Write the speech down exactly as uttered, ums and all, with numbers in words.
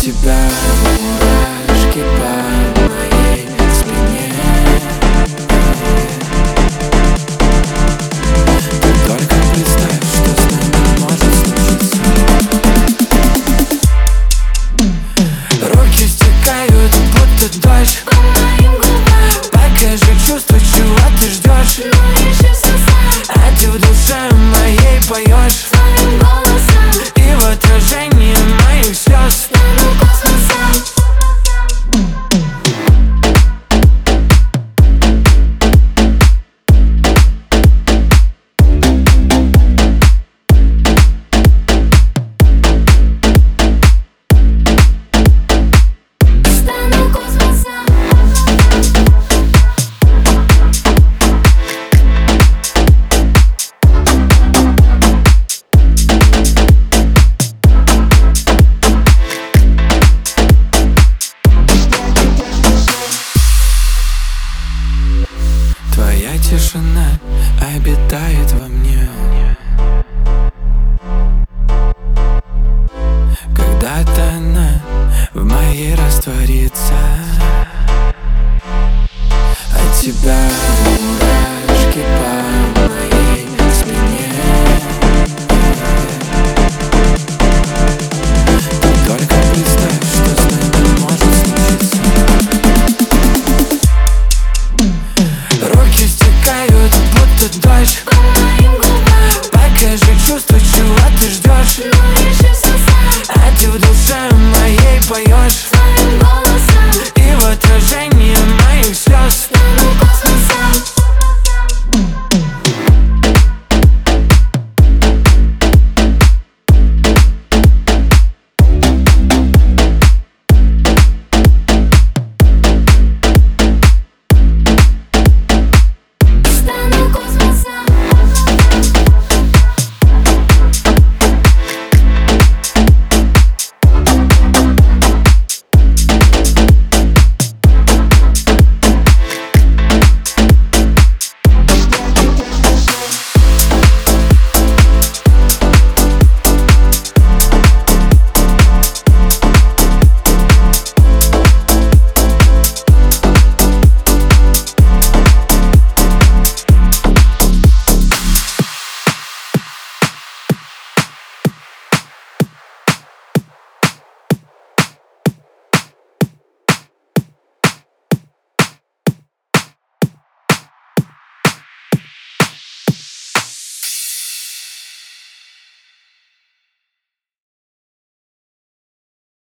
тебя мурашки по моей спине. Ты только представь, что с нами может случиться. Руки стекают, будто дождь по моим губам. Покажи чувства, чего ты ждешь. Но еще все знаю, А ты в душе моей поешь твоим голосом. и в отражении моих слез Стану космосом. Стану космосом. Твоя тишина обитает во мне. Когда-то она в моей растворится. От тебя мурашки по моей спине. Ты только представь, что с нами может случиться. Руки стекают, будто дождь По моим губам. Покажи чувства, чего ты ждешь. Но еще все знаю, А ты в душе моей поешь